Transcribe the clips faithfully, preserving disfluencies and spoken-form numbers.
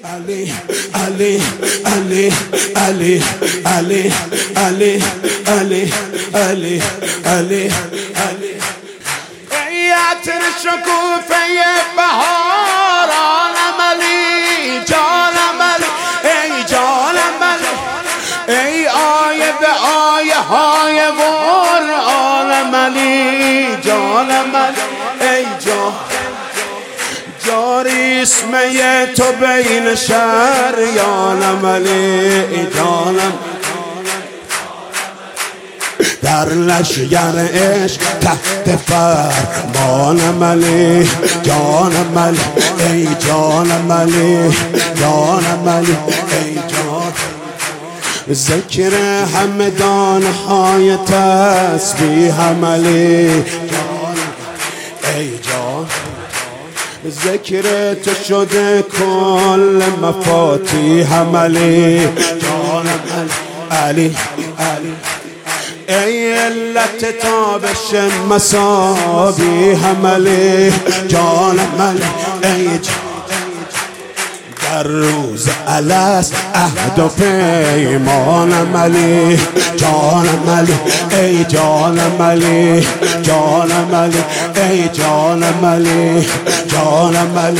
Ali, Ali, Ali, Ali, Ali, Ali, Ali, Ali, Ali, Ali. ای عطر شکوفه بهار عالم علی، جانم علی، ای جانم علی، ای آیه به آیه های قرآنم علی، جانم علی، ای جان جاری اسمه تو بین شریانم علی، جانم در لشگر عشق تحت فرمانم علی، جانم علی، ای جانم علی، جانم علی، ای جان ذکر همدان های تسبیحم علی، جانم ای جان ذکر تو شده کل مفاتیحم علی، جانم علی، علی ای علت تابش مصابیحم علی، جانم علی، ای جان در روز الست عهد و پیمانم علی، جانم علی، ای جانم علی، جانم علی، ای جانم علی، جانم علی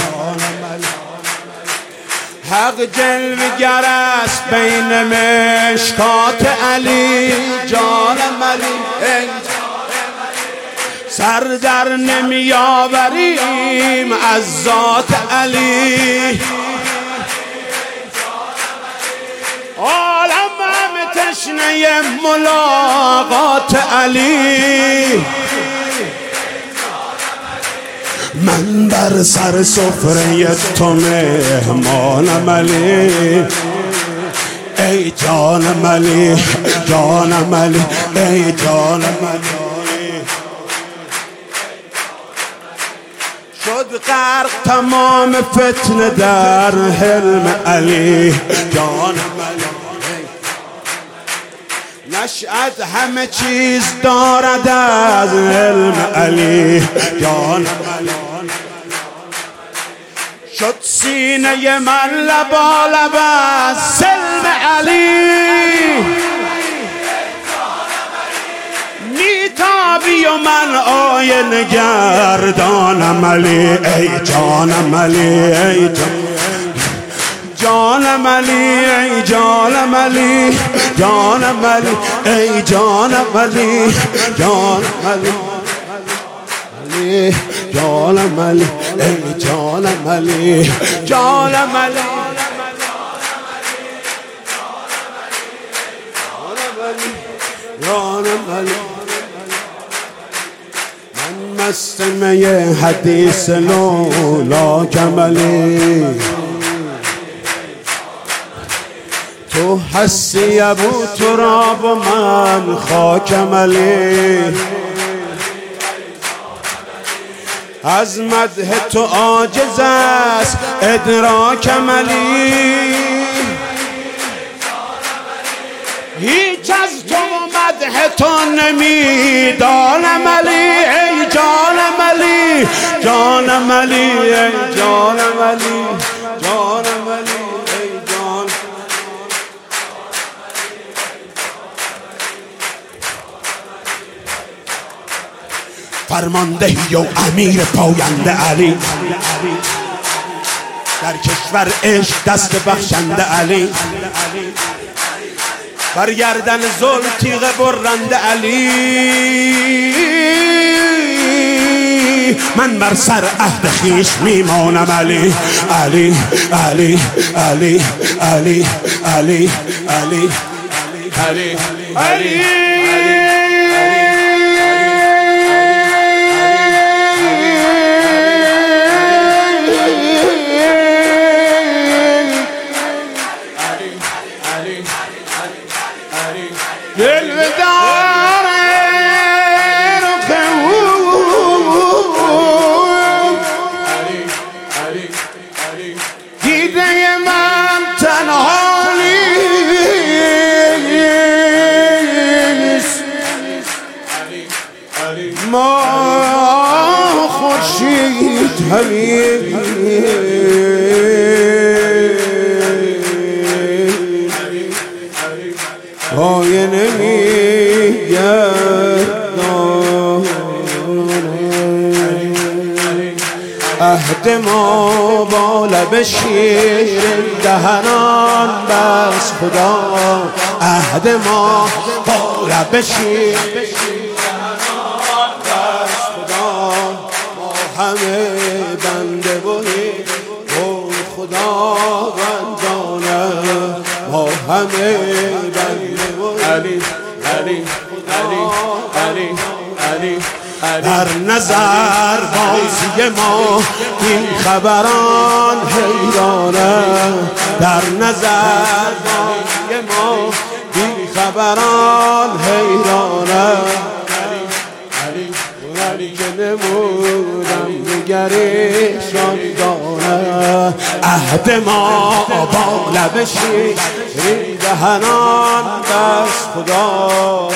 حق جلوگر است بین مشکات علی، جانم علی، ای سر در نمی آوریم از ذات علی، عالم هم تشنه ملاقات علی، من بر سر سفره تو مهمانم علی، ای جانم علی، جانم علی، ای جانم علی شد غرق تمام فتنه در حلم علی، جانم علی نشأت همه چیز دارد از علم علی، جانم علی شد سینه من لبالب از سلم علی، میتابی و من آینه گردانم علی، ای جانم علی، ای جانم علی، ای جانم علی، جانم علی، ای جانم علی، جانم علی، جانم علی، ای جانم علی، جانم علی، جانم علی من مست می حدیث لولاکم علی، تو هستی ابو تراب و من خاکم علی، از مدح تو عاجز است ادراکم علی، هیچ از تو و مدح تو نمیدانم علی، ای جانم علی، جانم علی، ای جانم علی، جانم علی، ای جان فرماندهی و امیر پاینده علی، در کشور عشق دست بخشنده علی، بر گردن ظلم تیغ برنده علی، من بر سر عهد خویش میمانم علی، علی، علی، علی، علی، علی، علی، علی، علی دیده من تنها نیست، ما خورشید همین عهد ما با لب شیرین دهنان بس خدا، عهد ما با لب شیرین دهنان بس خدا. ما همه بنده بودیم و خدا بندانه، ما همه بنده بودیم. علی علی علی علی علی در نظر بازی ما این خبران حیرانه، در نظر بازی ما این خبران حیرانه. علی که نمودم نگریشان دانه، عهد ما با لب شیرین دهنان بس خدا.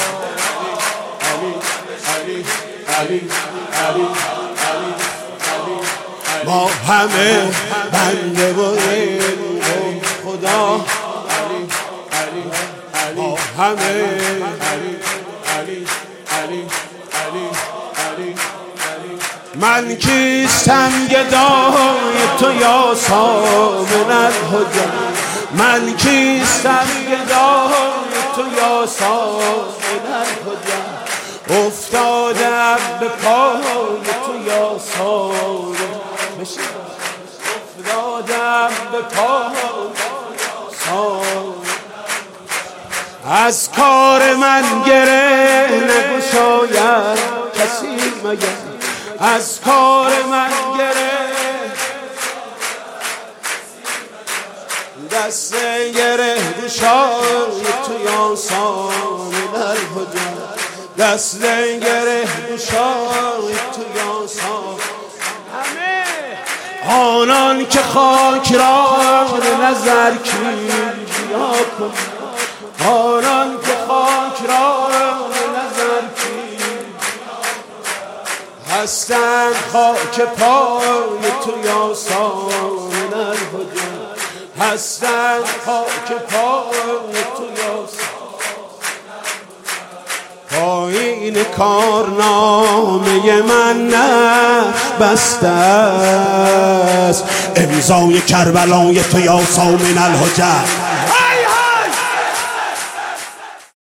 علی علی علی ما همه بنده بودیم خدا. علی علی ما همه علی علی علی علی علی من کیستم گدای تو یا سامن الهدی، من کیستم گدای تو یا سامن الهدی. افتادم به پای تو یا سامن، افتادم به پای سامن. از کار من گره نگشاید کسی مگر، از کار من گره دست گره گشاید تو یا سامن الهدی، دست گره گشاید تو یا سامن. آنان که خاک را نظر کیا کن، آنان که خاک را نظر کیا هستند خاک پای تو یا سامن الهدی، هستند خاک پای تو یا سامن. پایین کارنامه من نقش بسته است، امضای کربلای تو یا سامن الحجت.